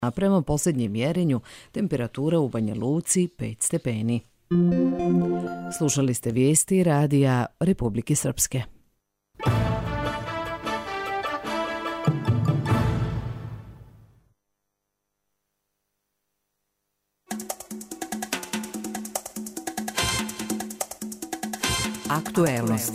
A prema posljednjem mjerenju, temperatura u Banja Luci 5 stepeni. Slušali ste vijesti Radija Republike Srpske. Aktuelnosti.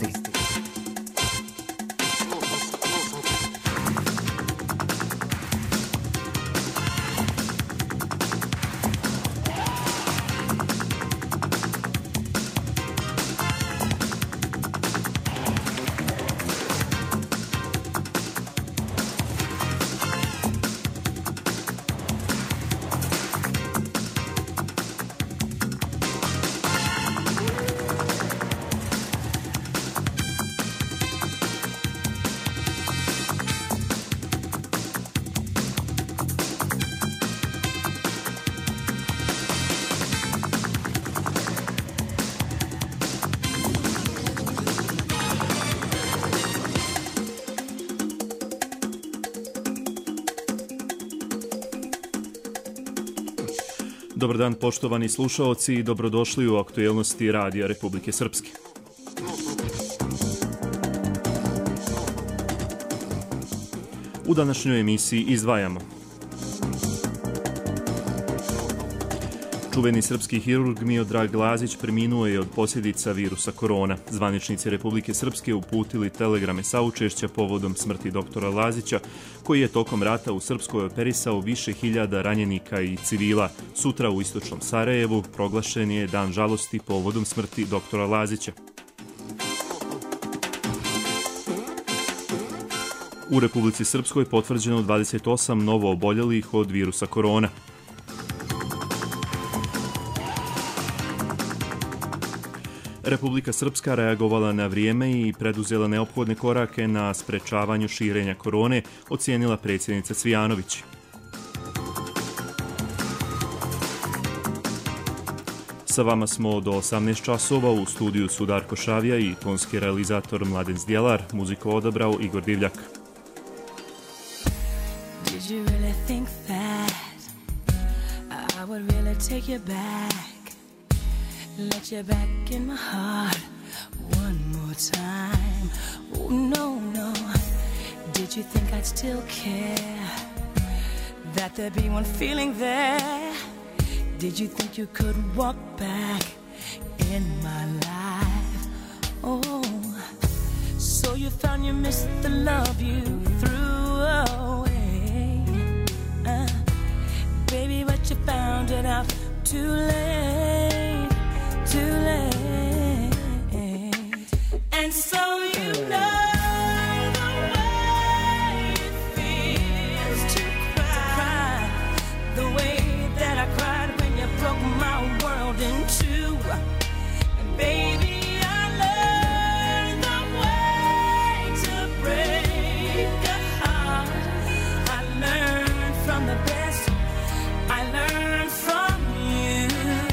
Dobar dan poštovani slušaoci i dobrodošli u aktuelnosti Radija Republike Srpske. U današnjoj emisiji izdvajamo: čuveni srpski hirurg Miodrag Lazić preminuo je od posljedica virusa korona. Zvaničnici Republike Srpske uputili telegrame saučešća povodom smrti doktora Lazića, koji je tokom rata u Srpskoj operisao više hiljada ranjenika i civila. Sutra u istočnom Sarajevu proglašen je dan žalosti povodom smrti doktora Lazića. U Republici Srpskoj potvrđeno 28 novo oboljelih od virusa korona. Republika Srpska reagovala na vrijeme i preduzela neophodne korake na sprečavanju širenja korone, ocijenila predsjednica Cvijanović. Sa vama smo do 18 časova, u studiju su Darko Šavija i tonski realizator Mladen Zdjelar, muziku odabrao Igor Divljak. Did you really think that I would really take you back? Let you back in my heart one more time. Oh no, no. Did you think I'd still care? That there'd be one feeling there? Did you think you could walk back in my life? Oh, so you found you missed the love you threw away. Baby, but you found it out too late. Too late. And so you know the way it feels to cry, the way that I cried when you broke my world in two. And baby, I learned the way to break a heart. I learned from the best. I learned from you.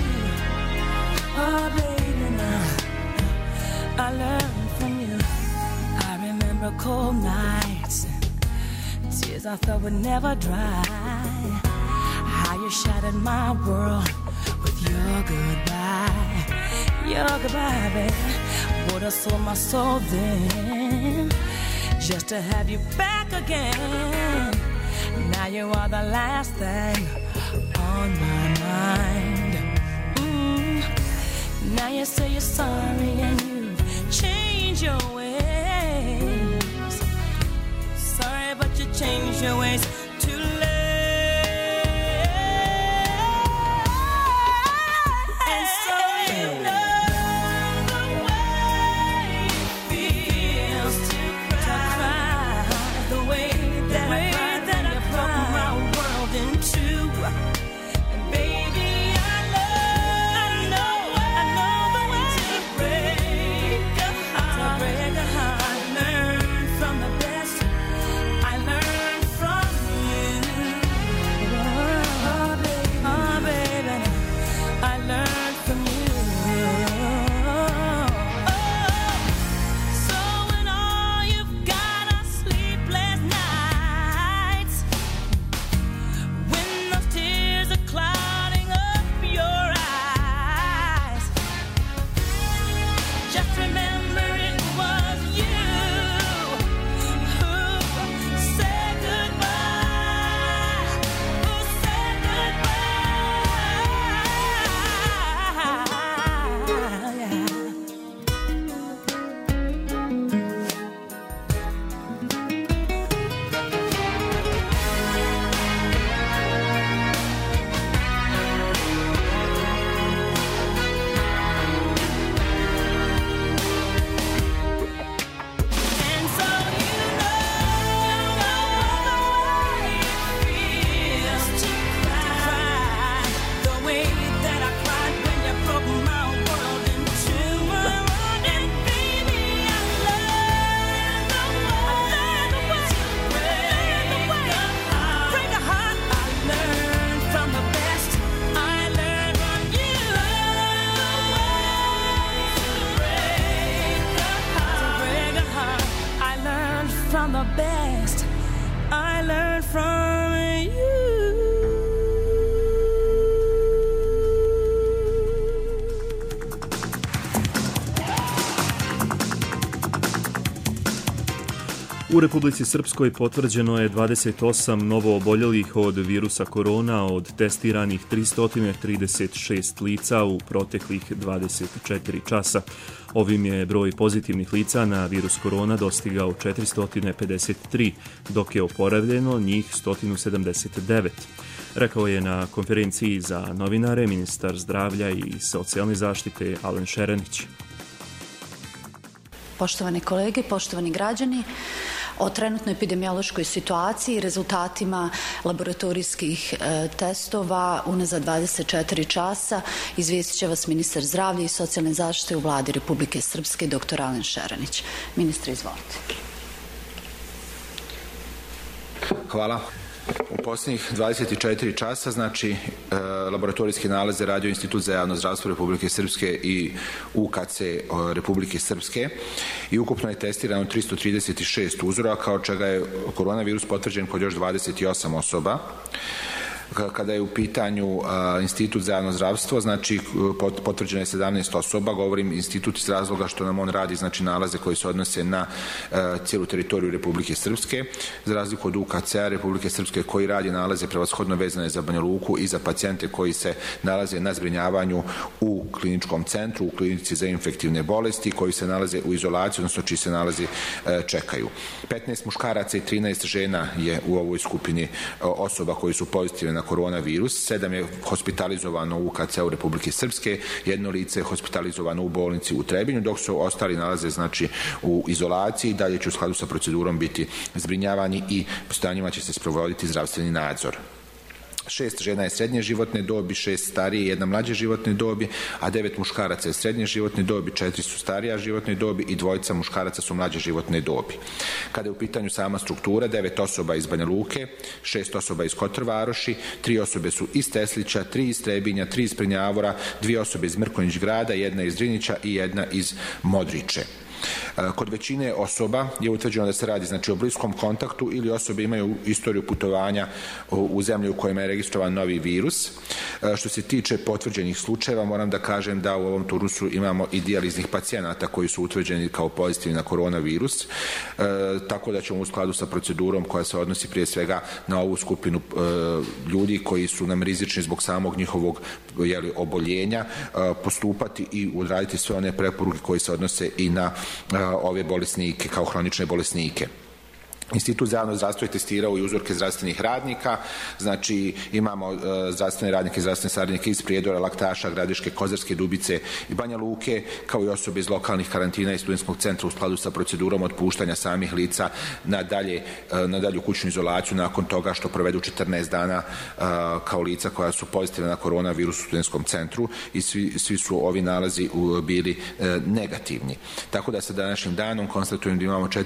Oh, baby, now I learned from you. I remember cold nights, tears I thought would never dry. How you shattered my world with your goodbye. Your goodbye, baby. Would have sold my soul then, just to have you back again. Now you are the last thing on my mind. Now you say you're sorry and you've changed your ways. Sorry, but you changed your ways too late. And so you know the way it feels to cry, the way that I cried when you broke my world in two. And baby, I know the way to break a heart. I learned from the best. I learned from U Republici Srpskoj potvrđeno je 28 novooboljelih od virusa korona od testiranih 336 lica u proteklih 24 časa. Ovim je broj pozitivnih lica na virus korona dostigao 453, dok je oporavljeno njih 179. Rekao je na konferenciji za novinare ministar zdravlja i socijalne zaštite Alen Šerenić. Poštovane kolege, poštovani građani, o trenutnoj epidemiološkoj situaciji i rezultatima laboratorijskih testova unazad 24 časa izvijestit će vas ministar zdravlja i socijalne zaštite u Vladi Republike Srpske, dr. Alen Šerenić. Ministre, izvolite. Hvala. U posljednjih 24 časa, znači, laboratorijske nalaze radio Institut za javno zdravstvo Republike Srpske i UKC Republike Srpske i ukupno je testirano 336 uzoraka, od čega je koronavirus potvrđen kod još 28 osoba. Kada je u pitanju Institut za javno zdravstvo, znači potvrđeno je 17 osoba, govorim institut iz razloga što nam on radi, znači nalaze koji se odnose na cijelu teritoriju Republike Srpske, za razliku od UKC-a Republike Srpske koji radi nalaze prevashodno vezane za Banja Luku i za pacijente koji se nalaze na zbrinjavanju u kliničkom centru, u klinici za infektivne bolesti, koji se nalaze u izolaciji, odnosno čiji se nalazi čekaju. 15 muškaraca i 13 žena je u ovoj skupini osoba koji su pozitivne na koronavirus, 7 je hospitalizovano u UKC-u Republike Srpske, 1 lice je hospitalizovano u bolnici u Trebinju, dok su ostali nalaze, znači, u izolaciji, dalje će u skladu sa procedurom biti zbrinjavani i postojanjima će se sprovoditi zdravstveni nadzor. 6 žena je srednje životne dobi, 6 starije i 1 mlađe životne dobi, a 9 muškaraca je srednje životne dobi, 4 su starija životne dobi i 2 muškaraca su mlađe životne dobi. Kada je u pitanju sama struktura, 9 osoba iz Banja Luke, 6 osoba iz Kotor Varoši, 3 osobe su iz Teslića, 3 iz Trebinja, 3 iz Prnjavora, 2 osobe iz Mrkonjić grada, 1 iz Drinića i 1 iz Modriče. Kod većine osoba je utvrđeno da se radi, znači, o bliskom kontaktu ili osobe imaju istoriju putovanja u zemlji u kojima je registrovan novi virus. Što se tiče potvrđenih slučajeva, moram da kažem da u ovom turusu imamo i dijaliznih pacijenata koji su utvrđeni kao pozitivni na koronavirus, tako da ćemo u skladu sa procedurom koja se odnosi prije svega na ovu skupinu ljudi koji su nam rizični zbog samog njihovog oboljenja, postupati i odraditi sve one preporuke koje se odnose i na ove bolesnike kao hronične bolesnike. Institut za javno zdravstvo je testirao i uzorke zdravstvenih radnika, znači imamo zdravstvene radnike i zdravstvene saradnike iz Prijedora, Laktaša, Gradiške, Kozarske, Dubice i Banja Luke, kao i osobe iz lokalnih karantina i studentskog centra u skladu sa procedurom otpuštanja samih lica na dalju kućnu izolaciju nakon toga što provedu 14 dana kao lica koja su pozitivna na koronavirus u studentskom centru i svi su ovi nalazi bili negativni. Tako da sa današnjim danom konstatujem da imamo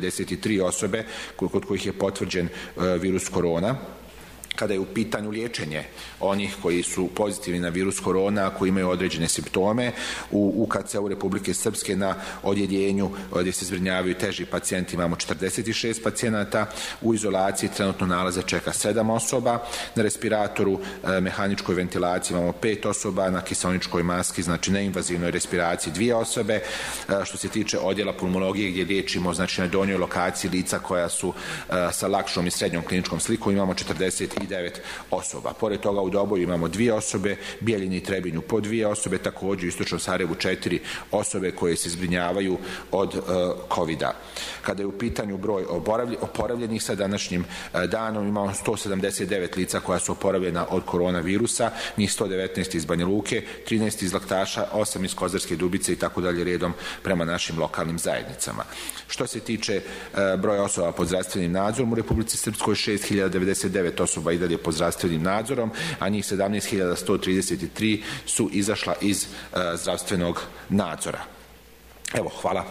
453 osobe kod kojih je potvrđen virus korona. Kada je u pitanju liječenje onih koji su pozitivni na virus korona, koji imaju određene simptome, u UKC-u Republike Srpske na odjeljenju gdje se zbrinjavaju teži pacijenti imamo 46 pacijenata, u izolaciji trenutno nalaze čeka 7 osoba, na respiratoru mehaničkoj ventilaciji imamo 5 osoba, na kiseoničkoj maski, znači neinvazivnoj respiraciji 2 osobe. Što se tiče odjela pulmologije gdje liječimo, znači na donjoj lokaciji lica koja su sa lakšom i srednjom kliničkom slikom, imamo 49 osoba. Pored toga u Doboju imamo 2 osobe, Bijeljini i Trebinju po 2 osobe, također u Istočnom Sarajevu 4 osobe koje se zbrinjavaju od COVID-a. Kada je u pitanju broj oporavljenih sa današnjim danom, imamo 179 lica koja su oporavljena od koronavirusa, njih 119 iz Banja Luke, 13 iz Laktaša, 8 iz Kozarske Dubice i tako dalje redom prema našim lokalnim zajednicama. Što se tiče broja osoba pod zdravstvenim nadzorom u Republici Srpskoj, 6099 osoba i dalje pod zdravstvenim nadzorom, a njih 17.133 su izašla iz zdravstvenog nadzora. Evo, hvala.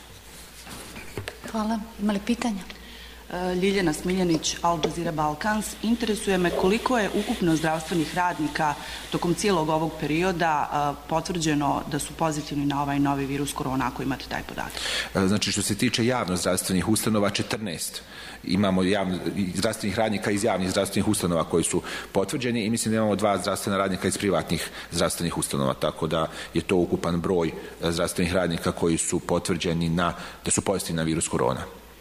Hvala. Ima li pitanja? Ljiljana Smiljanić, Al Jazeera Balkans. Interesuje me koliko je ukupno zdravstvenih radnika tokom cijelog ovog perioda potvrđeno da su pozitivni na ovaj novi virus korona, ako imate taj podatak. Znači, što se tiče javno zdravstvenih ustanova, 14. Imamo zdravstvenih radnika iz javnih zdravstvenih ustanova koji su potvrđeni i mislim da imamo 2 zdravstvena radnika iz privatnih zdravstvenih ustanova, tako da je to ukupan broj zdravstvenih radnika koji su potvrđeni da su pozitivni na virus korona.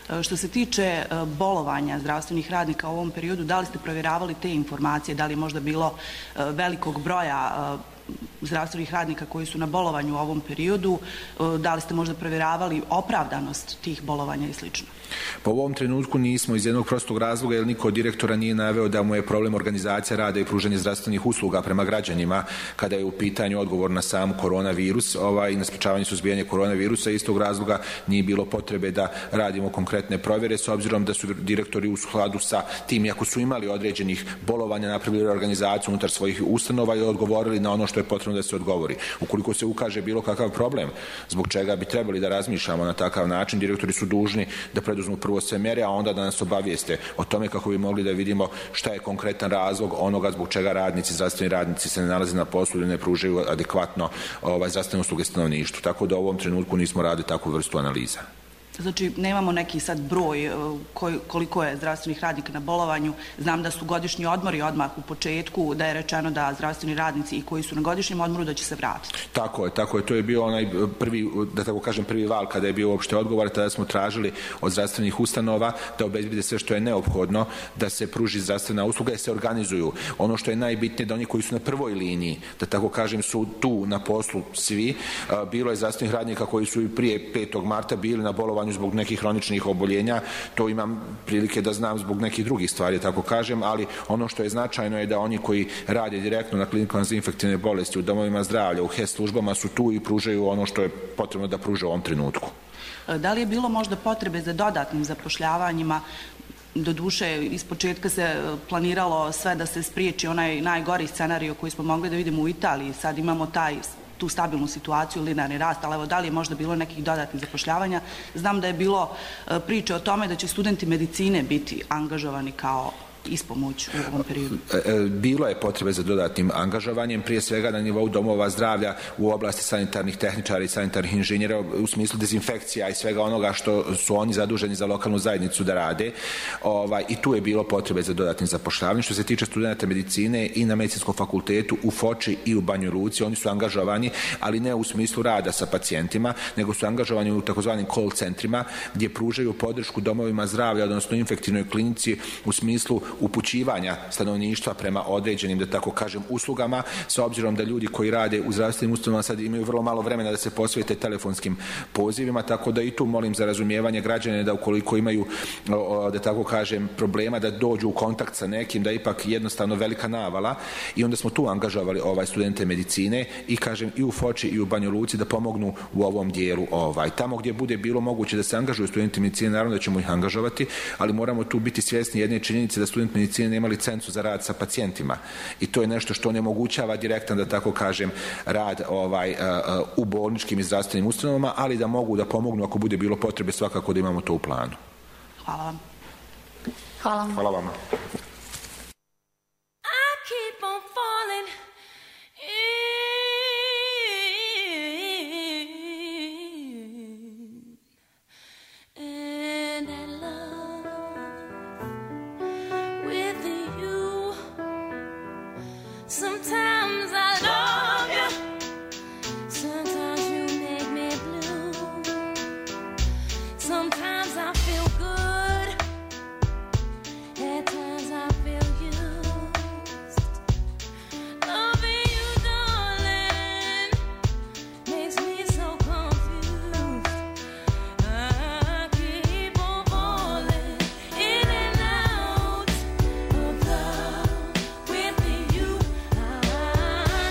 Što se tiče bolovanja zdravstvenih radnika u ovom periodu, da li ste provjeravali te informacije, da li je možda bilo velikog broja zdravstvenih radnika koji su na bolovanju u ovom periodu, da li ste možda provjeravali opravdanost tih bolovanja i sl.? Po ovom trenutku nismo, iz jednog prostog razloga, jer niko od direktora nije naveo da mu je problem organizacija rada i pružanje zdravstvenih usluga prema građanima kada je u pitanju odgovor na sam koronavirus i na sprečavanje suzbijanja koronavirusa. Iz tog razloga nije bilo potrebe da radimo konkretne provjere, s obzirom da su direktori u skladu sa tim, iako su imali određenih bolovanja, napravili organizaciju unutar svojih ustanova i odgovorili na ono što je potrebno da se odgovori. Ukoliko se ukaže bilo kakav problem, zbog čega bi trebali da razmišljamo na takav način, direktori su dužni da preduzmu prvo sve mere, a onda da nas obavijeste o tome kako bi mogli da vidimo šta je konkretan razlog onoga zbog čega radnici, zdravstveni radnici se ne nalaze na poslu ili ne pružaju adekvatno zdravstvene usluge stanovništvu. Tako da u ovom trenutku nismo radili takvu vrstu analiza. Znači, nemamo neki sad broj koliko je zdravstvenih radnika na bolovanju. Znam da su godišnji odmori odmah u početku, da je rečeno da zdravstveni radnici i koji su na godišnjem odmoru da će se vratiti. Tako je. To je bio onaj prvi, da tako kažem, prvi val kada je bio uopšte odgovor. Tada smo tražili od zdravstvenih ustanova da obezbede sve što je neophodno da se pruži zdravstvena usluga i se organizuju. Ono što je najbitnije da oni koji su na prvoj liniji, da tako kažem, su tu na poslu svi. Bilo je zdravstvenih radnika koji su i prije 5. marta bili na bolovanju zbog nekih hroničnih oboljenja, to imam prilike da znam zbog nekih drugih stvari, tako kažem, ali ono što je značajno je da oni koji rade direktno na klinikama za infektivne bolesti, u domovima zdravlja, u HES službama su tu i pružaju ono što je potrebno da pruže u ovom trenutku. Da li je bilo možda potrebe za dodatnim zapošljavanjima? Doduše, ispočetka se planiralo sve da se spriječi onaj najgori scenario koji smo mogli da vidimo u Italiji. Sad imamo tu stabilnu situaciju, linearni rast, ali evo, da li je možda bilo nekih dodatnih zapošljavanja? Znam da je bilo priče o tome da će studenti medicine biti angažovani kao ispomoć u ovom periodu. Bilo je potrebe za dodatnim angažovanjem, prije svega na nivou domova zdravlja u oblasti sanitarnih tehničara i sanitarnih inženjera u smislu dezinfekcija i svega onoga što su oni zaduženi za lokalnu zajednicu da rade. I tu je bilo potrebe za dodatnim zapošljavanjem. Što se tiče studenta medicine i na medicinskom fakultetu u Foči i u Banjoj Luci, oni su angažovani, ali ne u smislu rada sa pacijentima, nego su angažovani u takozvanim call centrima gdje pružaju podršku domovima zdravlja, odnosno infektivnoj klinici u smislu upućivanja stanovništva prema određenim, da tako kažem, uslugama, s obzirom da ljudi koji rade u zdravstvenim ustanovama sad imaju vrlo malo vremena da se posvete telefonskim pozivima, tako da i tu molim za razumijevanje građane da ukoliko imaju, da tako kažem, problema da dođu u kontakt sa nekim, da ipak jednostavno velika navala, i onda smo tu angažovali studente medicine i kažem i u Foči i u Banjoj Luci da pomognu u ovom dijelu. Tamo gdje bude bilo moguće da se angažuju studenti medicine, naravno da ćemo ih angažovati, ali moramo tu biti svjesni jedne činjenice da student medicine nema licencu za rad sa pacijentima i to je nešto što onemogućava direktan, da tako kažem, rad u bolničkim i zdravstvenim ustanovama, ali da mogu da pomognu ako bude bilo potrebe, svakako da imamo to u planu. Hvala vam. Hvala vama. Sometimes I love you, sometimes you make me blue, sometimes I feel good, at times I feel used. Loving you, darling, makes me so confused. I keep on falling in and out of love with you. I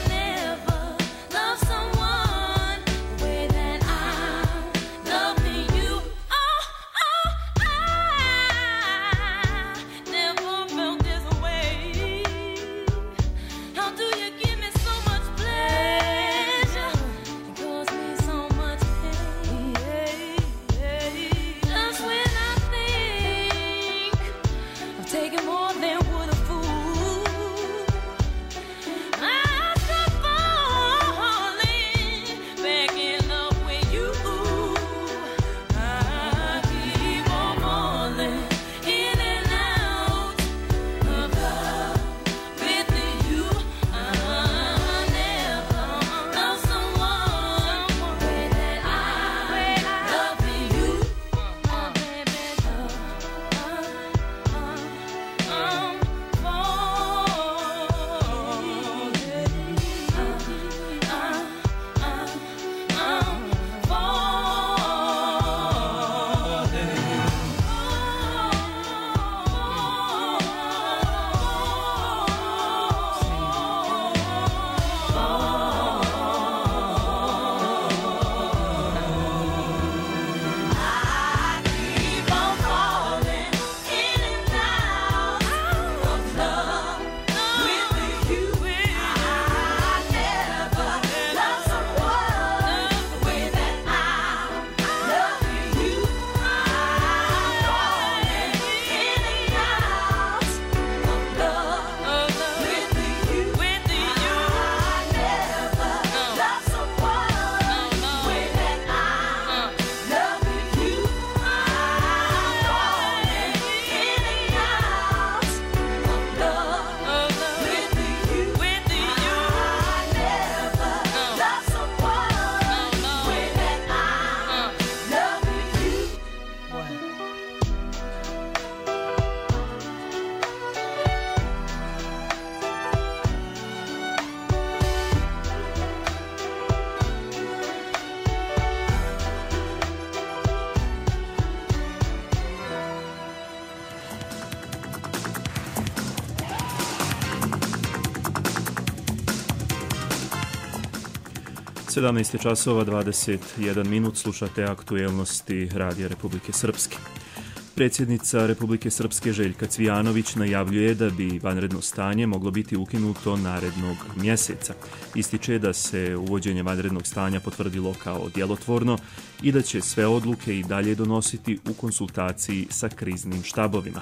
17 časova 21 minut, slušate aktuelnosti Radija Republike Srpske. Predsjednica Republike Srpske Željka Cvijanović najavljuje da bi vanredno stanje moglo biti ukinuto narednog mjeseca. Ističe da se uvođenje vanrednog stanja potvrdilo kao djelotvorno i da će sve odluke i dalje donositi u konsultaciji sa kriznim štabovima.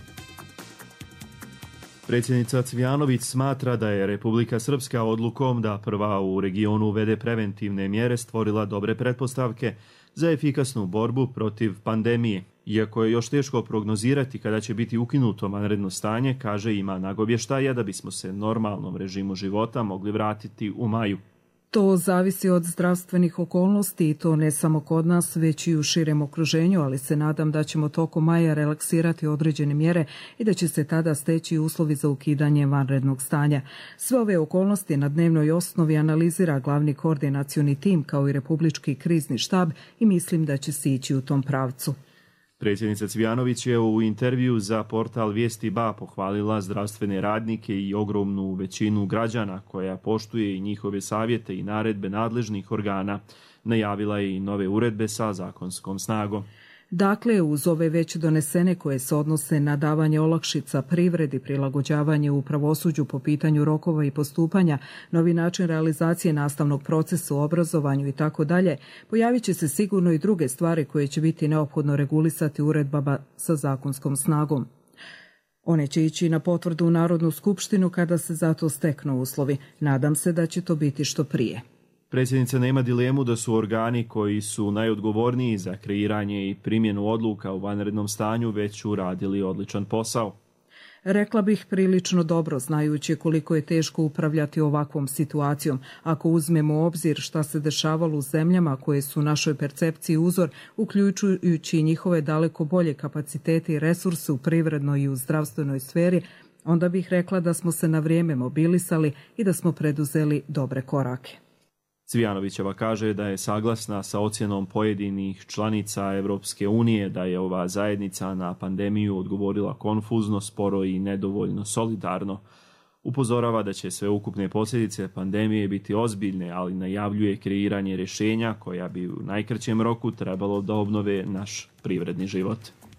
Predsjednica Cvijanović smatra da je Republika Srpska odlukom da prva u regionu uvede preventivne mjere stvorila dobre pretpostavke za efikasnu borbu protiv pandemije. Iako je još teško prognozirati kada će biti ukinuto vanredno stanje, kaže, ima nagovještaja da bismo se normalnom režimu života mogli vratiti u maju. To zavisi od zdravstvenih okolnosti i to ne samo kod nas, već i u širem okruženju, ali se nadam da ćemo tokom maja relaksirati određene mjere i da će se tada steći uslovi za ukidanje vanrednog stanja. Sve ove okolnosti na dnevnoj osnovi analizira glavni koordinacioni tim kao i Republički krizni štab i mislim da će se ići u tom pravcu. Predsjednica Cvijanović je u intervju za portal Vijesti BA pohvalila zdravstvene radnike i ogromnu većinu građana koja poštuje i njihove savjete i naredbe nadležnih organa. Najavila je i nove uredbe sa zakonskom snagom. Dakle, uz ove već donesene koje se odnose na davanje olakšica privredi, prilagođavanje u pravosuđu po pitanju rokova i postupanja, novi način realizacije nastavnog procesa u obrazovanju i tako dalje, pojavit će se sigurno i druge stvari koje će biti neophodno regulisati uredbama sa zakonskom snagom. One će ići na potvrdu u Narodnu skupštinu kada se za to steknu uslovi. Nadam se da će to biti što prije. Predsjednica nema dilemu da su organi koji su najodgovorniji za kreiranje i primjenu odluka u vanrednom stanju već uradili odličan posao. Rekla bih prilično dobro, znajući koliko je teško upravljati ovakvom situacijom. Ako uzmemo u obzir šta se dešavalo u zemljama koje su našoj percepciji uzor, uključujući njihove daleko bolje kapacitete i resurse u privrednoj i u zdravstvenoj sferi, onda bih rekla da smo se na vrijeme mobilisali i da smo preduzeli dobre korake. Cvijanovićeva kaže da je saglasna sa ocjenom pojedinih članica Evropske unije da je ova zajednica na pandemiju odgovorila konfuzno, sporo i nedovoljno solidarno. Upozorava da će sveukupne posljedice pandemije biti ozbiljne, ali najavljuje kreiranje rješenja koja bi u najkraćem roku trebalo da obnove naš privredni život.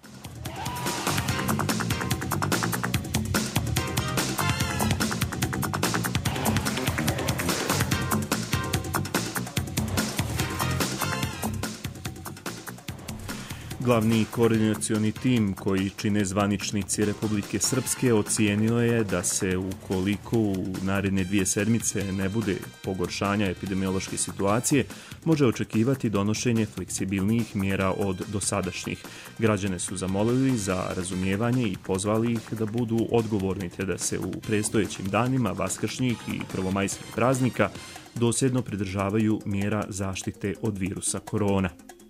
Glavni koordinacioni tim koji čine zvaničnici Republike Srpske ocijenio je da se ukoliko u naredne 2 sedmice ne bude pogoršanja epidemiološke situacije, može očekivati donošenje fleksibilnijih mjera od dosadašnjih. Građane su zamolili za razumijevanje i pozvali ih da budu odgovorni te da se u predstojećim danima vaskršnjih i prvomajskih praznika dosljedno pridržavaju mjera zaštite od virusa korona.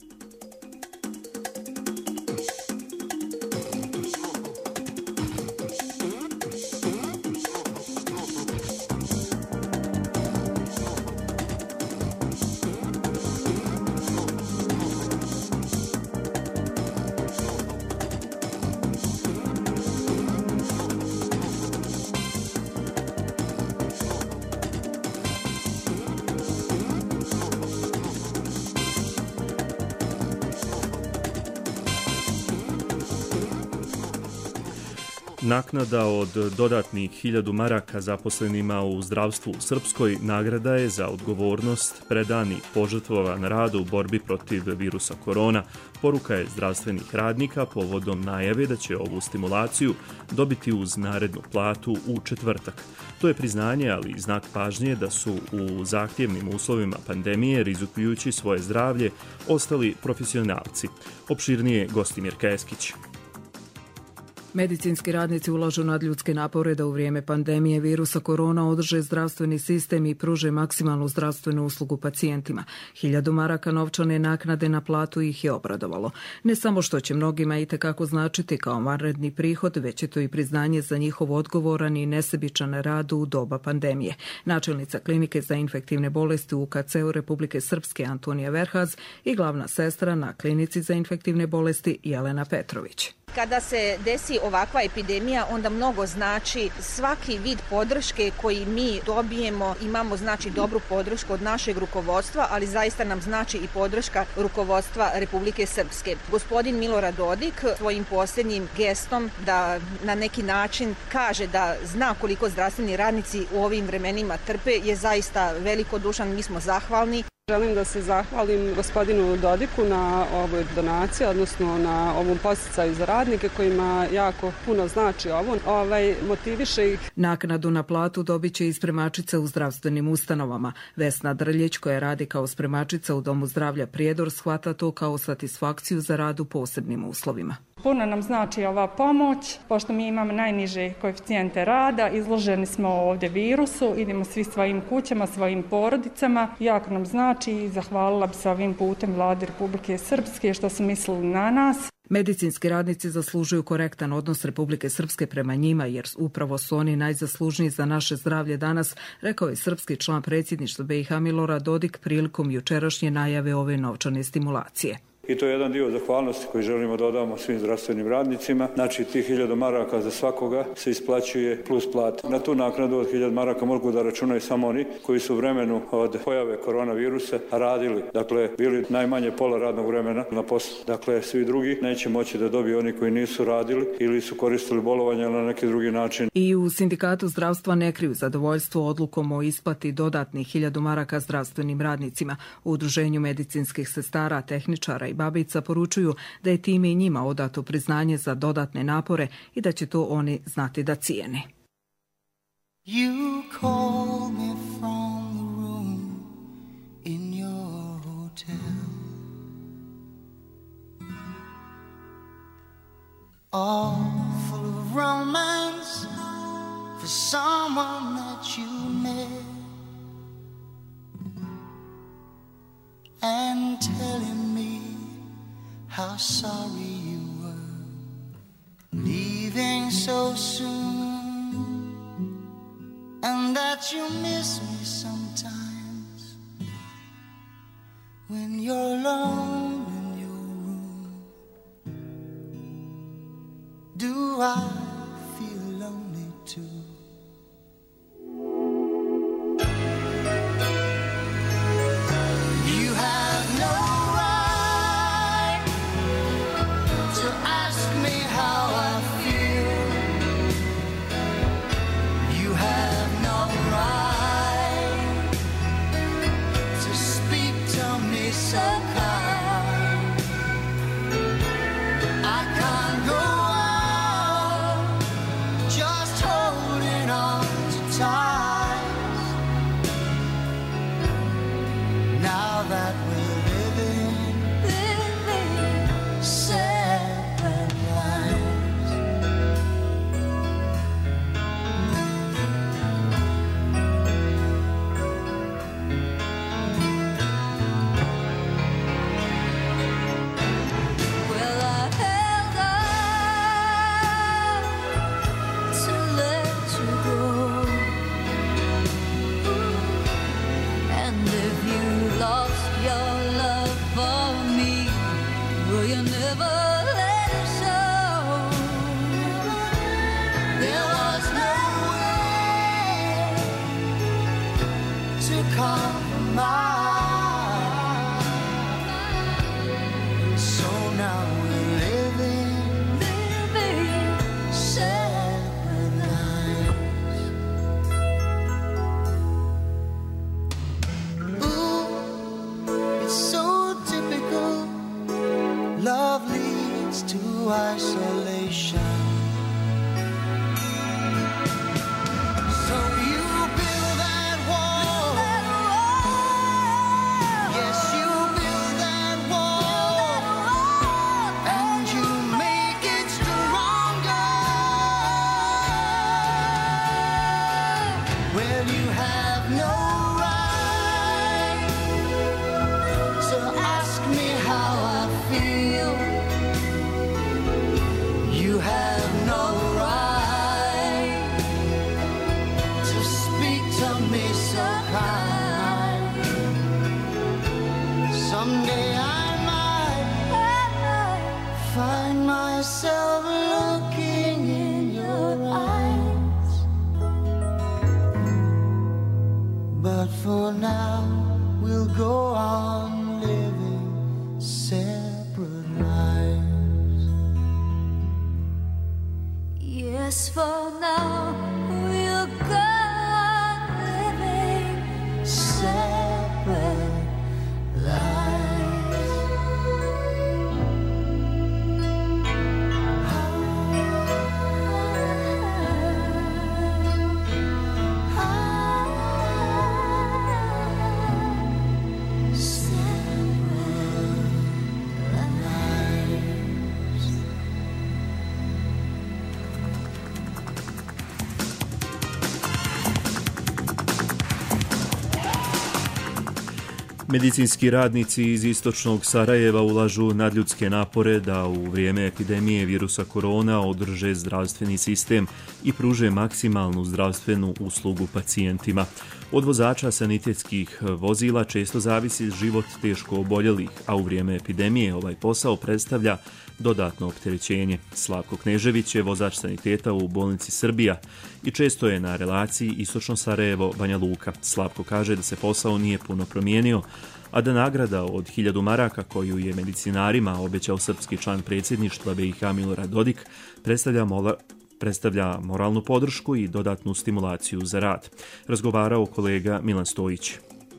Naknada od dodatnih 1000 maraka zaposlenima u zdravstvu u Srpskoj nagrada je za odgovornost, predan i požrtvovan rad u borbi protiv virusa korona. Poruka je zdravstvenih radnika povodom najave da će ovu stimulaciju dobiti uz narednu platu u četvrtak. To je priznanje, ali i znak pažnje da su u zahtjevnim uslovima pandemije, rizikujući svoje zdravlje, ostali profesionalci. Opširnije Gostimir Keskić. Medicinski radnici ulažu nadljudske napore da u vrijeme pandemije virusa korona održe zdravstveni sistem i pruže maksimalnu zdravstvenu uslugu pacijentima. 1000 maraka novčane naknade na platu ih je obradovalo. Ne samo što će mnogima itekako značiti kao vanredni prihod, već je to i priznanje za njihov odgovoran i nesebičan rad u doba pandemije. Načelnica klinike za infektivne bolesti u UKC-u Republike Srpske Antonija Verhaz i glavna sestra na klinici za infektivne bolesti Jelena Petrović. kada se desi ovakva epidemija, onda mnogo znači svaki vid podrške koji mi dobijemo. Imamo znači dobru podršku od našeg rukovodstva, ali zaista nam znači i podrška rukovodstva Republike Srpske. Gospodin Milorad Dodik svojim posljednjim gestom da na neki način kaže da zna koliko zdravstveni radnici u ovim vremenima trpe je zaista velikodušan, mi smo zahvalni. Želim da se zahvalim gospodinu Dodiku na ovoj donaciji, odnosno na ovom podsticaju za radnike kojima jako puno znači ovo. Motiviše ih. Naknadu na platu dobit će i spremačica u zdravstvenim ustanovama. Vesna Drljić, koja radi kao spremačica u Domu zdravlja Prijedor, shvata to kao satisfakciju za rad u posebnim uslovima. Puno nam znači ova pomoć, pošto mi imamo najniže koeficijente rada, izloženi smo ovdje virusu, idemo svi svojim kućama, svojim porodicama. Jako nam znači i zahvalila bi se ovim putem Vlade Republike Srpske što su mislili na nas. Medicinski radnici zaslužuju korektan odnos Republike Srpske prema njima, jer upravo su oni najzaslužniji za naše zdravlje danas, rekao je srpski član predsjedništva BiH Milorad Dodik prilikom jučerašnje najave ove novčane stimulacije. I to je jedan dio zahvalnosti koji želimo da odamo svim zdravstvenim radnicima. Znači, tih 1000 maraka za svakoga se isplaćuje plus plata. Na tu naknadu od 1000 maraka mogu da računaju samo oni koji su u vremenu od pojave koronavirusa radili. Dakle, bili najmanje pola radnog vremena na poslu. Dakle, svi drugi neće moći da dobiju oni koji nisu radili ili su koristili bolovanje ili na neki drugi način. I u Sindikatu zdravstva ne kriju zadovoljstvo odlukom o isplati dodatnih 1000 maraka zdravstvenim radnicima. U Udruženju medicinskih sestara, tehničara i babica poručuju da je time i njima odato priznanje za dodatne napore i da će to oni znati da cijene. You call me from the room in your hotel, all full of romance for someone that you met, and telling me how sorry you were leaving so soon, and that you miss me sometimes when you're alone in your room. Do I feel lonely too? You have no right to ask me how I feel. You have no right to speak to me so kind. I can't go on just holding on to tight. Now that we're living separate lives, well, I held on to let you go, and if you lost your love for me, will you never let it show? There was no way to compromise, so now we're living separate lives. Ooh, it's so typical. Love leads to isolation. So you build that wall. Yes, you build that wall. And you make it stronger. Well, you have no right to ask me how I feel. You have no right to speak to me so kind. Someday I might find myself But for now we'll go on living separate lives. Yes, for now we'll go on living separate lives. Medicinski radnici iz istočnog Sarajeva ulažu nadljudske napore da u vrijeme epidemije virusa korona održe zdravstveni sistem i pruže maksimalnu zdravstvenu uslugu pacijentima. Od vozača sanitetskih vozila često zavisi život teško oboljelih, a u vrijeme epidemije ovaj posao predstavlja dodatno opterećenje. Slavko Knežević je vozač saniteta u bolnici Srbija i često je na relaciji istočno Sarajevo-Banja Luka. Slavko kaže da se posao nije puno promijenio, a da nagrada od 1000 maraka koju je medicinarima obećao srpski član predsjedništva BiH Milorad Dodik predstavlja moralnu podršku i dodatnu stimulaciju za rad. Razgovarao kolega Milan Stojić.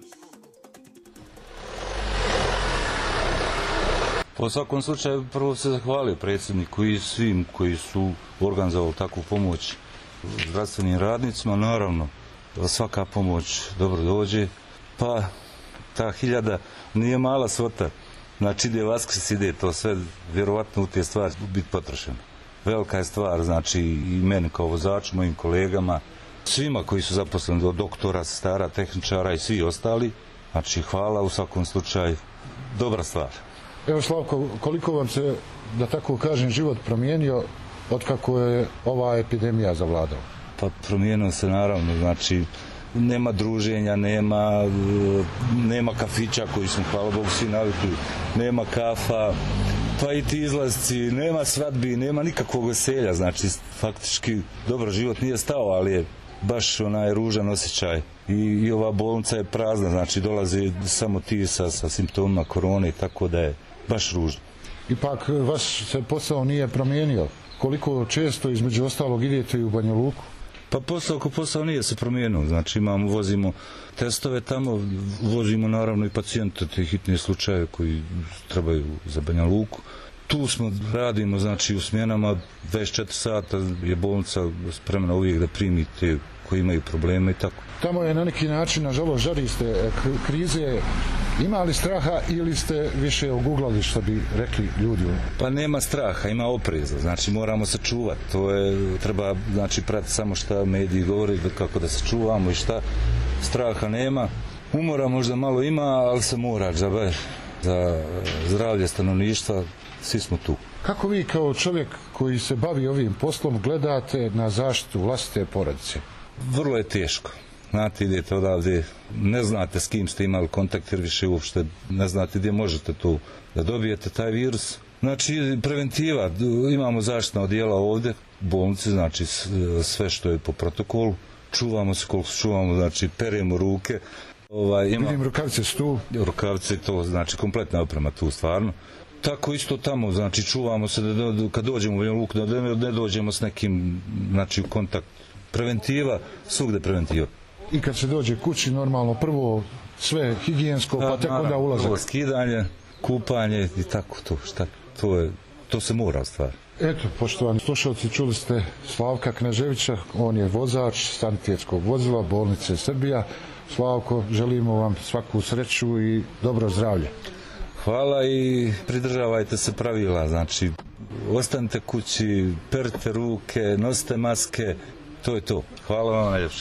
U svakom slučaju prvo se zahvalio predsjedniku i svim koji su organizovali takvu pomoć zdravstvenim radnicima. Naravno, svaka pomoć dobro dođe, pa ta 1000 nije mala svota. Znači ide Vaskrs, ide to sve, vjerovatno u te stvari biti potrošeno. Velika je stvar, znači i meni kao vozaču, mojim kolegama, svima koji su zaposleni, do doktora, sestara, tehničara i svi ostali. Znači hvala u svakom slučaju, dobra stvar. Evo Slavko, koliko vam se, da tako kažem, život promijenio otkako je ova epidemija zavladala? Pa promijenio se naravno, znači nema druženja, nema kafića koji smo, hvala Bogu, svi navikli, nema kafa, pa i ti izlazci, nema svadbi, nema nikakvog veselja, znači faktički dobro, život nije stao, ali je baš onaj ružan osjećaj. I ova bolnica je prazna, znači dolaze samo ti sa simptomima korone, tako da je baš ružno. Ipak vaš se posao nije promijenio. Koliko često između ostalog idete i u Banja Luku? Pa posao nije se promijenio, znači vozimo testove tamo, vozimo naravno i pacijente, te hitne slučaje koji trebaju za Banja Luku. Tu radimo, znači u smjenama 24 sata je bolnica spremna uvijek da primi te koji imaju probleme i tako. Tamo je na neki način, nažalost, žariste krize. Ima li straha ili ste više oguglali, što bi rekli ljudi? Pa nema straha, ima opreza, znači moramo se čuvati. Treba znači pratiti samo šta mediji govori, kako da se čuvamo i šta. Straha nema. Umora možda malo ima, ali se mora za zdravlje stanovništva, svi smo tu. Kako vi kao čovjek koji se bavi ovim poslom gledate na zaštitu vlastite porodice? Vrlo je teško. Znate, idete odavde, ne znate s kim ste imali kontakt, jer više uopšte ne znate gdje možete tu da dobijete taj virus. Znači, preventiva, imamo zaštitna odjela ovdje, bolnice, znači sve što je po protokolu. Čuvamo se koliko se čuvamo, znači peremo ruke. Vidim, rukavice su tu. Rukavice, to znači kompletna oprema tu stvarno. Tako isto tamo, znači čuvamo se da kad dođemo u Banja Luku, da ne dođemo s nekim, znači u kontakt. Preventiva, svugde preventiva. I kad se dođe kući, normalno prvo sve higijensko, pa tek onda ulazak. Prvo skidanje, kupanje i tako to. To se mora stvar. Eto, poštovani slušalci, čuli ste Slavka Kneževića, on je vozač sanitetskog vozila bolnice Srbija. Slavko, želimo vam svaku sreću i dobro zdravlje. Hvala i pridržavajte se pravila, znači ostanite kući, perite ruke, nosite maske, to je to. Hvala vam najljepše.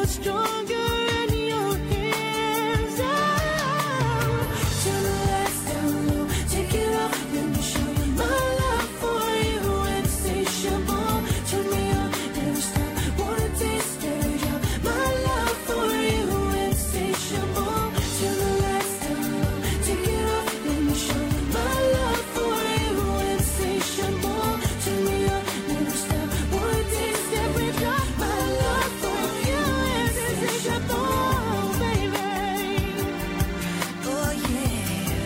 was stronger in your hands. Turn the lights down low, take it off, let me show you my love for you, insatiable. Turn me on, never stop, wanna taste every drop. My love for you, insatiable. Turn the lights down low, take it off, let me show you my love for you, insatiable. Turn me on, never stop, wanna taste every drop. My love for you is insatiable, baby. Oh yeah.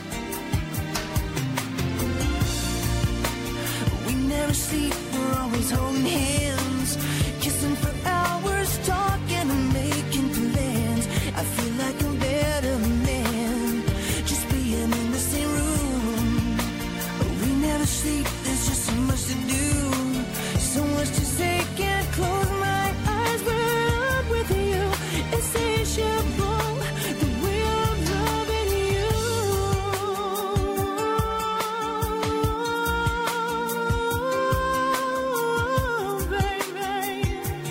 We never sleep, we're always holding hands, kissing for hours, talking and making plans. I feel like a better man, just being in the same room. We never sleep, there's just so much to do, so much to say, can't close my eyes, we're up with you, insatiable, the way I'm loving you. Baby,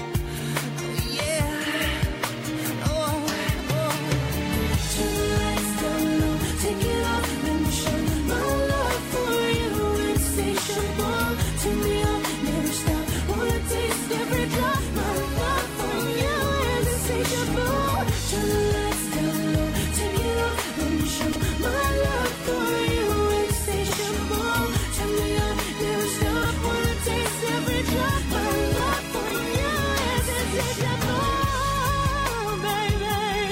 yeah, oh. Turn the lights down low, take it off, let me show you my love for you, insatiable. Turn me on, never stop, wanna taste every drop. My love for you is insatiable. Turn the lights down low, take it off, let me show you my love for you, insatiable. Turn me on, never stop, wanna taste every drop. My love for you is insatiable, baby.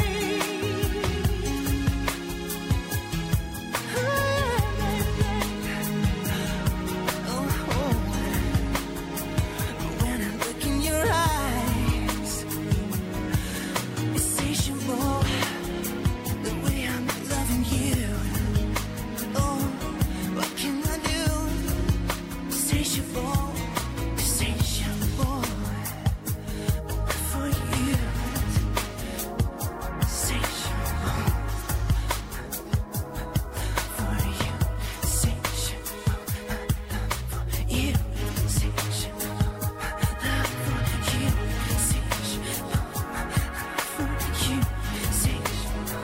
When I look in your eyes, insatiable, the way I'm loving you. Oh, what can I do? Insatiable, insatiable for you. Insatiable for you. Insatiable for you. Insatiable love for you. Insatiable for you. Insatiable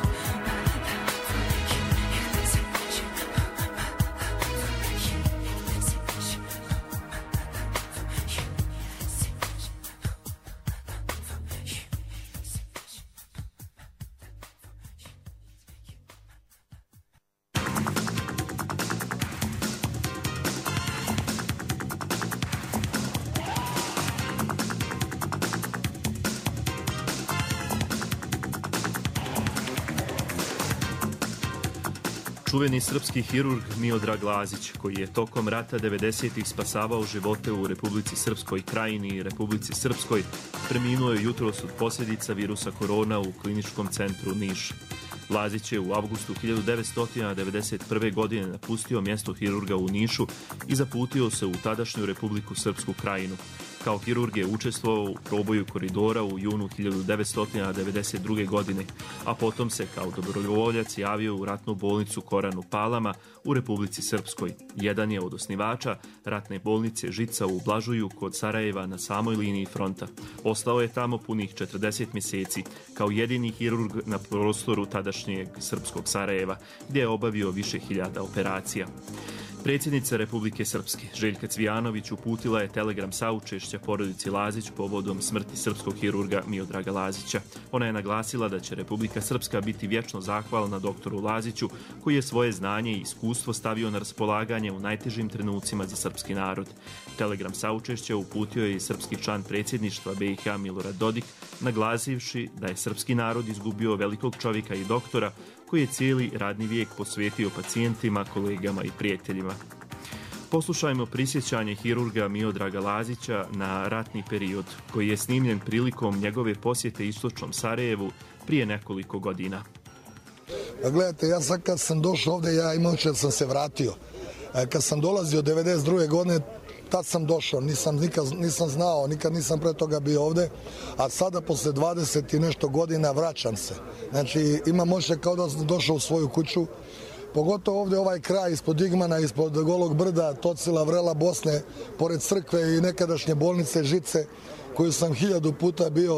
Čuveni srpski hirurg Miodrag Lazić, koji je tokom rata 90-ih spasavao živote u Republici Srpskoj Krajini i Republici Srpskoj, preminuo je jutros od posljedica virusa korona u kliničkom centru Niš. Lazić je u avgustu 1991. godine napustio mjesto hirurga u Nišu i zaputio se u tadašnju Republiku Srpsku Krajinu. Kao hirurg je učestvovao u proboju koridora u junu 1992. godine, a potom se kao dobrovoljac javio u ratnu bolnicu Koran u Palama u Republici Srpskoj. Jedan je od osnivača ratne bolnice Žica u Blažuju kod Sarajeva na samoj liniji fronta. Ostao je tamo punih 40 mjeseci kao jedini hirurg na prostoru tadašnjeg srpskog Sarajeva, gdje je obavio više hiljada operacija. Predsjednica Republike Srpske, Željka Cvijanović, uputila je telegram saučešća porodici Lazić povodom smrti srpskog hirurga Miodraga Lazića. Ona je naglasila da će Republika Srpska biti vječno zahvalna doktoru Laziću, koji je svoje znanje i iskustvo stavio na raspolaganje u najtežim trenucima za srpski narod. Telegram saučešća uputio je i srpski član predsjedništva BiH Milorad Dodik, naglasivši da je srpski narod izgubio velikog čovjeka i doktora koji je cijeli radni vijek posvetio pacijentima, kolegama i prijateljima. Poslušajmo prisjećanje hirurga Miodraga Lazića na ratni period, koji je snimljen prilikom njegove posjete istočnom Sarajevu prije nekoliko godina. Gledajte, ja sad kad sam došao ovdje, ja inače sam se vratio. Kad sam dolazio 92. godine, tad sam došao, nisam znao, nikad nisam pre toga bio ovdje, a sada posle 20 i nešto godina vraćam se. Znači, imam osjećaj kao da sam došao u svoju kuću, pogotovo ovdje ovaj kraj ispod Igmana, ispod Golog brda, Tocila, Vrela, Bosne, pored crkve i nekadašnje bolnice Žice, koju sam 1000 puta bio.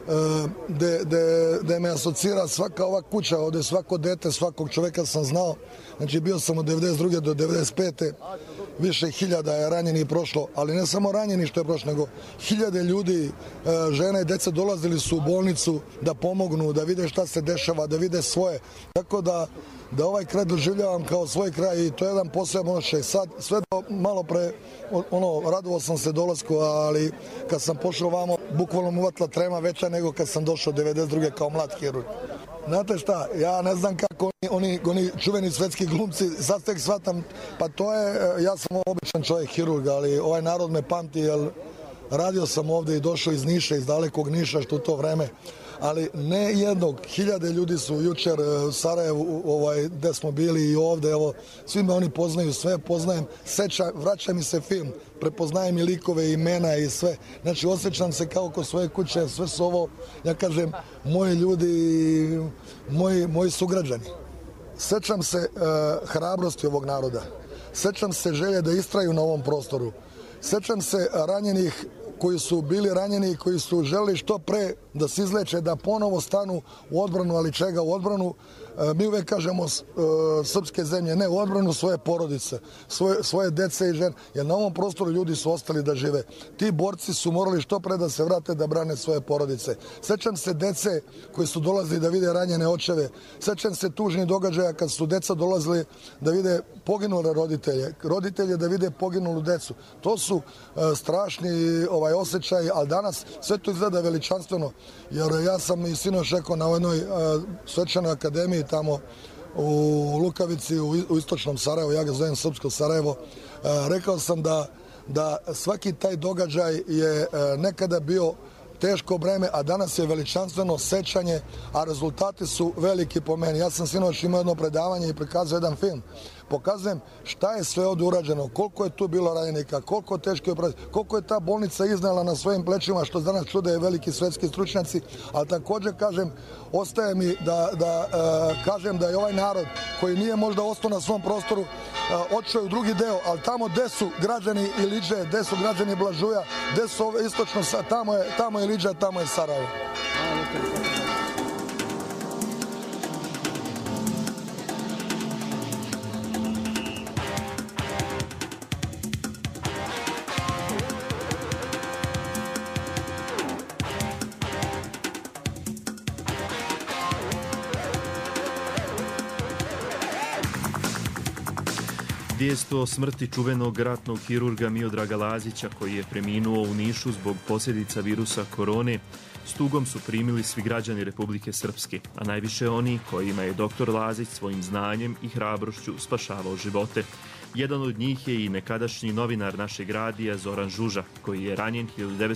gde me asocira svaka ova kuća, ovde svako dete, svakog čoveka sam znao. Znači bio sam od 92. do 95. Više hiljada je ranjeni prošlo, ali ne samo ranjeni što je prošlo, nego hiljade ljudi, žena i deca dolazili su u bolnicu da pomognu, da vide šta se dešava, da vide svoje. Tako da ovaj kraj doživljavam kao svoj kraj i to je jedan poseban osjećaj. Sad, sve do malo pre, radovao sam se dolasku, ali kad sam pošao vamo, bukvalno mu uvatila trema veća nego kad sam došao 92. kao mlad hirurg. Znate šta, ja ne znam kako oni čuveni svetski glumci, sad tek shvatam, pa to je, ja sam običan čovjek, hirurg, ali ovaj narod me pamti, jer radio sam ovde i došao iz Niša, iz dalekog Niša, što u to vreme, ali ne jednog, hiljade ljudi su jučer u Sarajevu, gde smo bili i ovde, evo, svi me oni poznaju, sve poznajem, vraća mi se film, prepoznajem i likove, imena i sve, znači osjećam se kao kod svoje kuće, sve su ovo, ja kažem, moji ljudi, moji sugrađani. Sećam se hrabrosti ovog naroda, sećam se želje da istraju na ovom prostoru, sećam se ranjenih koji su bili ranjeni i koji su želeli što pre da se izleče, da ponovo stanu u odbranu, ali čega u odbranu? Mi uvek kažemo srpske zemlje, ne, u odbranu svoje porodice, svoje dece i žene, jer na ovom prostoru ljudi su ostali da žive. Ti borci su morali što pre da se vrate da brane svoje porodice. Sećam se dece koji su dolazili da vide ranjene očeve, sećam se tužnih događaja kad su deca dolazili da vide poginule roditelje da vide poginulu decu. To su strašni osjećaji, ali danas sve to izgleda veličanstveno, jer ja sam i sinoć rekao na jednoj svečanoj akademiji tamo u Lukavici, u istočnom Sarajevu, ja ga zovem Srpsko Sarajevo, rekao sam da svaki taj događaj je nekada bio teško breme, a danas je veličanstveno sećanje, a rezultati su veliki po meni. Ja sam sinoć imao jedno predavanje i prikazao jedan film. Pokazujem šta je sve ovdje urađeno, koliko je tu bilo ranjenika, koliko teško je koliko je ta bolnica iznala na svojim plećima, što danas čude veliki svetski stručnjaci, ali također kažem, ostaje mi da kažem da je ovaj narod koji nije možda ostao na svom prostoru, otišao u drugi deo, ali tamo gde su građani Iliđe, gde su građani Blažuja, gde su istočno, tamo je Iliđa, tamo je Sarajevo. Vijest o smrti čuvenog ratnog hirurga Miodraga Lazića, koji je preminuo u Nišu zbog posljedica virusa korone, s tugom su primili svi građani Republike Srpske, a najviše oni kojima je dr. Lazić svojim znanjem i hrabrošću spašavao živote. Jedan od njih je i nekadašnji novinar našeg radija Zoran Žuža, koji je ranjen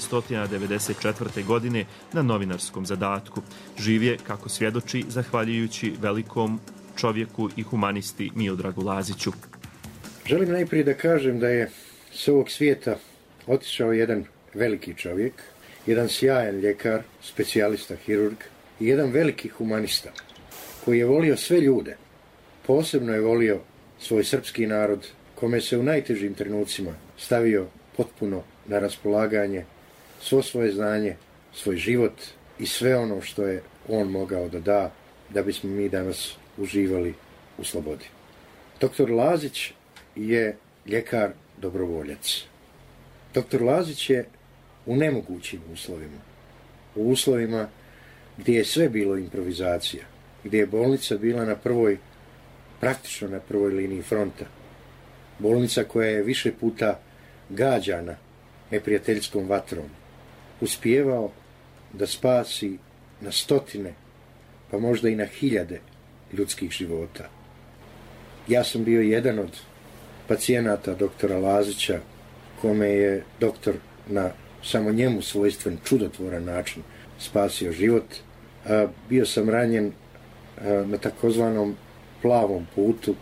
1994. godine na novinarskom zadatku. Živ je, kako svjedoči, zahvaljujući velikom čovjeku i humanisti Miodragu Laziću. Želim najprije da kažem da je s ovog svijeta otišao jedan veliki čovjek, jedan sjajan ljekar, specijalista, hirurg i jedan veliki humanista koji je volio sve ljude. Posebno je volio svoj srpski narod, kome se u najtežim trenucima stavio potpuno na raspolaganje svo svoje znanje, svoj život i sve ono što je on mogao da bismo mi danas uživali u slobodi. Dr. Lazić je ljekar dobrovoljac. Dr. Lazić je u nemogućim uslovima, u uslovima gdje je sve bilo improvizacija, gdje je bolnica bila praktično na prvoj liniji fronta. Bolnica koja je više puta gađana neprijateljskom vatrom, uspijevao da spasi na stotine, pa možda i na hiljade ljudskih života. Ja sam bio jedan od pacijenata doktora Lazića, kome je doktor na samo njemu svojstven čudotvoran način spasio život. Bio sam ranjen na takozvanom plavom putu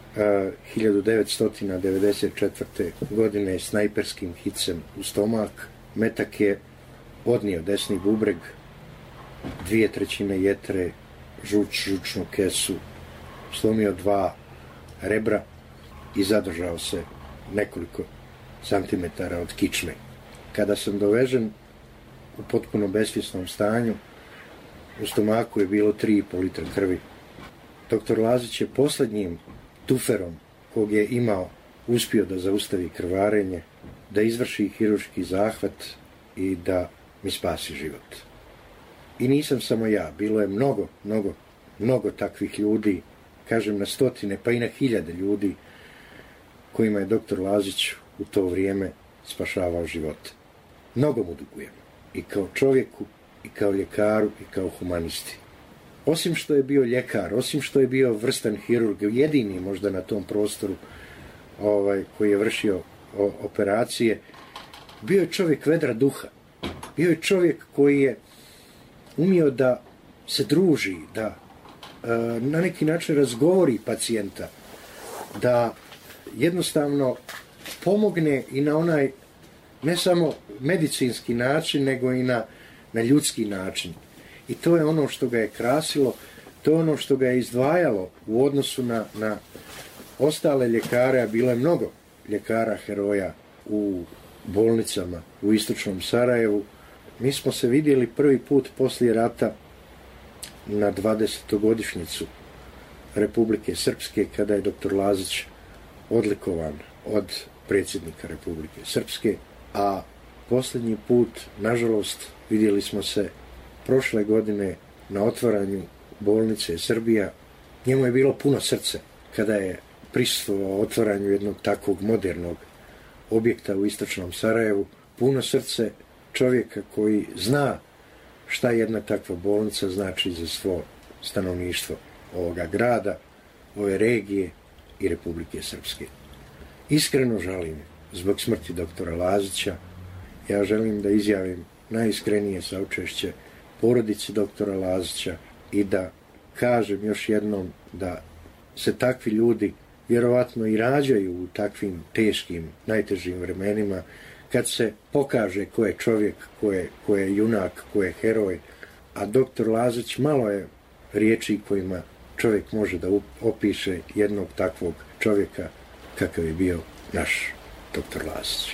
1994. godine snajperskim hicem u stomak. Metak je odnio desni bubreg, 2/3 jetre, žučnu kesu, slomio 2 rebra i zadržao se nekoliko santimetara od kičme. Kada sam dovežen u potpuno besvjesnom stanju. U stomaku je bilo 3,5 litra krvi. Doktor Lazić je posljednjim tuferom kog je imao uspio da zaustavi krvarenje, da izvrši hirurški zahvat i da mi spasi život. I nisam samo ja, bilo je mnogo takvih ljudi, kažem na stotine pa i na hiljade ljudi kojima je doktor Lazić u to vrijeme spašavao život. Mnogo mu dugujem. I kao čovjeku, i kao ljekaru, i kao humanisti. Osim što je bio ljekar, osim što je bio vrstan hirurg, jedini možda na tom prostoru koji je vršio operacije, bio je čovjek vedra duha. Bio je čovjek koji je umio da se druži, da na neki način razgovori pacijenta, da jednostavno pomogne i na onaj ne samo medicinski način, nego i na ljudski način. I to je ono što ga je krasilo, to je ono što ga je izdvajalo u odnosu na ostale ljekare, a bilo je mnogo ljekara heroja u bolnicama u istočnom Sarajevu. Mi smo se vidjeli prvi put poslije rata na 20-godišnjicu Republike Srpske, kada je doktor Lazić odlikovan od predsjednika Republike Srpske, a posljednji put, nažalost, vidjeli smo se prošle godine na otvaranju bolnice Srbija. Njemu je bilo puno srce kada je prisustvovao otvaranju jednog takvog modernog objekta u istočnom Sarajevu. Puno srce čovjeka koji zna šta jedna takva bolnica znači za svo stanovništvo ovoga grada, ove regije i Republike Srpske. Iskreno žalim zbog smrti doktora Lazića. Ja želim da izjavim najiskrenije saučešće porodici doktora Lazića i da kažem još jednom da se takvi ljudi vjerovatno i rađaju u takvim teškim, najtežim vremenima, kad se pokaže ko je čovjek, ko je junak, ko je heroj. A doktor Lazić, malo je riječi kojima čovjek može da opiše jednog takvog čovjeka kakav je bio naš doktor Lazić.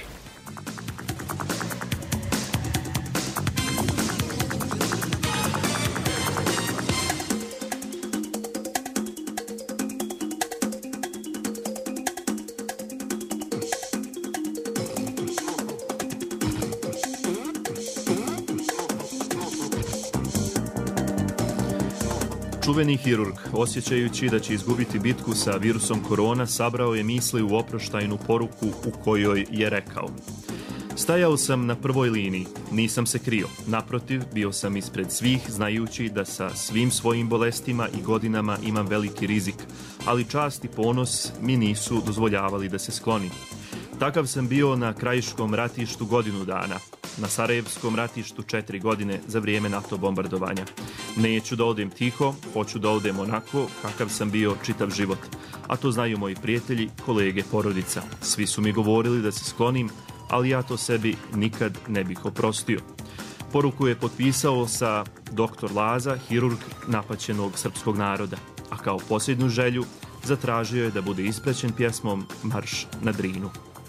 Čuveni hirurg, osjećajući da će izgubiti bitku sa virusom korona, sabrao je misli u oproštajnu poruku u kojoj je rekao: stajao sam na prvoj liniji, nisam se krio. Naprotiv, bio sam ispred svih, znajući da sa svim svojim bolestima i godinama imam veliki rizik, ali čast i ponos mi nisu dozvoljavali da se sklonim. Takav sam bio na Krajiškom ratištu godinu dana, na Sarajevskom ratištu 4 godine za vrijeme NATO bombardovanja. Neću da odem tiho, hoću da odem onako kakav sam bio čitav život. A to znaju moji prijatelji, kolege, porodica. Svi su mi govorili da se sklonim, ali ja to sebi nikad ne bih oprostio. Poruku je potpisao sa doktor Laza, hirurg napaćenog srpskog naroda. A kao posljednju želju zatražio je da bude ispraćen pjesmom Marš na Drinu.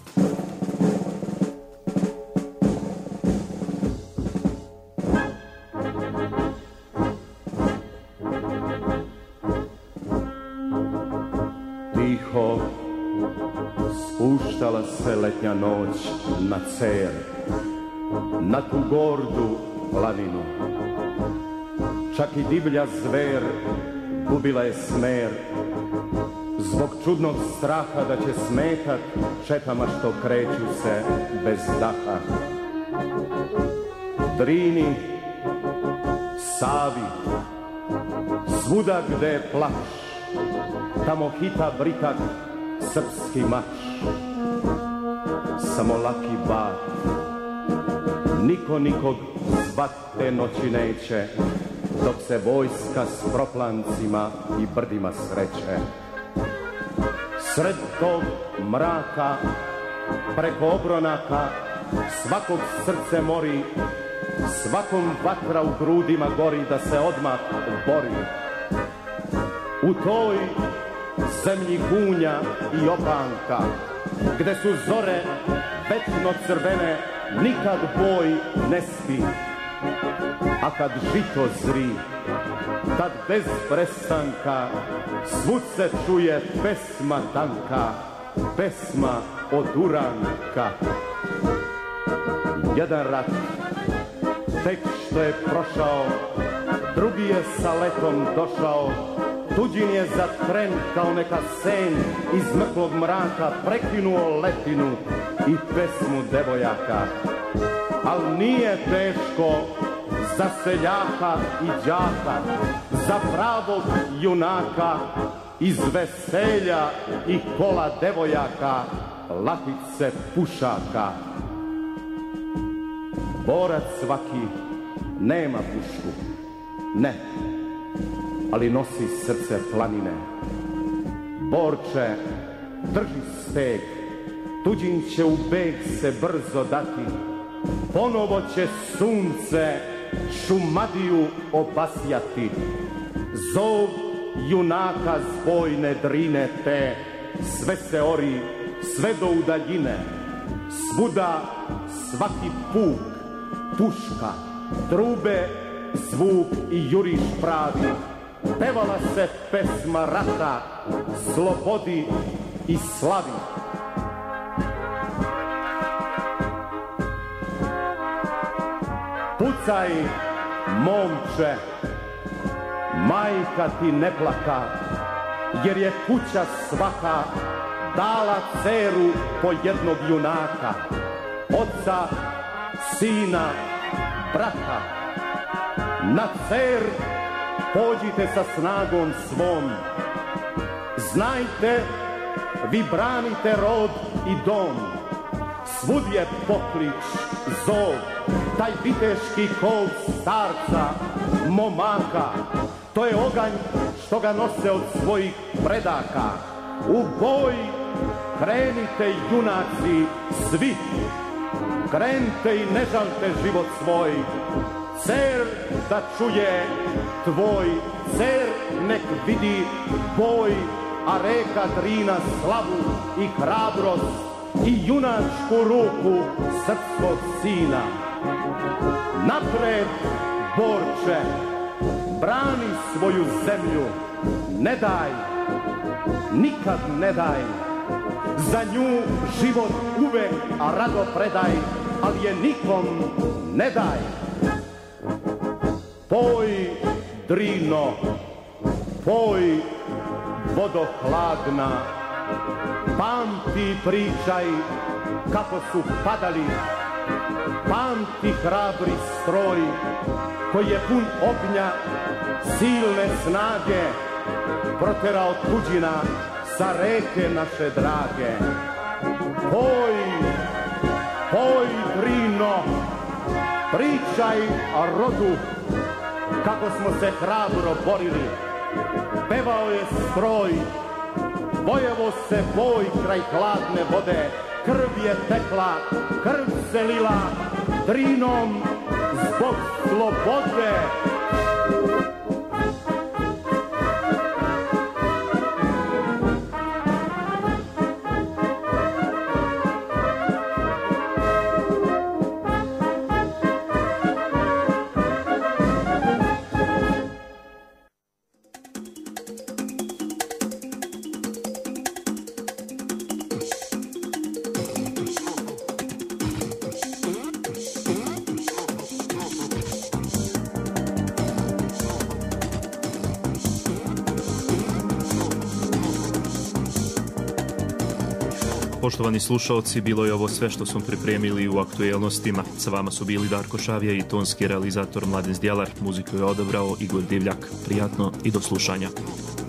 Spuštala se letnja noć na Cer, na tu gordu planinu. Čak i divlja zver gubila je smer, zbog čudnog straha da će smetat četama što kreću se bez daha. Drini, Savi, svuda gde je plač, tamo hita britak srpski mač. Samo laki bat, niko nikog zvat te noći neće, dok se vojska s proplancima i brdima sreće. Sred tog mraka, preko obronaka, svakog srce mori, svakom vatra u grudima gori da se odmah bori. U toj zemlji gunja i opanka, gde su zore večno crvene, nikad boj ne spi. A kad žito zri, tad bez prestanka svud se čuje pesma tanka, pesma od uranka. Jedan rat tek što je prošao, drugi je sa letom došao, tuđin je za tren kao neka sen iz mrtvog mraka prekinuo letinu i pesmu devojaka. Al nije teško za seljaka i đaka, za pravog junaka, iz veselja i kola devojaka, latice pušaka. Borac svaki nema pušku, ne, ali nosi srce planine. Borče, drži steg, tuđin će u beg se brzo dati, ponovo će sunce Šumadiju obasjati. Zov junaka zbojne drine te, sve se ori, sve do udaljine, svuda svaki puk, puška, trube, zvuk i juriš pravi. Pevala se pesma rata, slobodi i slavi. Pucaj, momče, majka ti ne plaka, jer je kuća svaka dala ceru po jednog junaka, oca, sina, brata. Na cer pođite sa snagom svom. Znajte, vi branite rod i dom. Svud je poklič, zov, taj viteški kol starca, momaka. To je oganj što ga nose od svojih predaka. U boj krenite, junaci, svi. Krenite i ne žalte život svoj. Cer da čuje tvoj, cer nek vidi boj, a reka Drina slavu i hrabrost i junačku ruku srpskog sina. Napred, borče, brani svoju zemlju, ne daj, nikad ne daj, za nju život uvek, a rado predaj, ali je nikom ne daj. Poj, Drino, poj, vodo hladna, pamti pričaj kako su padali, pamti hrabri stroj koji je pun ognja, silne snage, proterao tuđina sa reke naše drage. Poj, poj, Drino, pričaj rodu kako smo se hrabro borili. Pevao je stroj, bojevo se boj kraj hladne vode, krv je tekla, krv se lila, Drinom zbog slobode. Poštovani slušaoci, bilo je ovo sve što smo pripremili u aktuelnostima. Sa vama su bili Darko Šavija i tonski realizator Mladen Zdjelar. Muziku je odabrao Igor Divljak. Prijatno i do slušanja.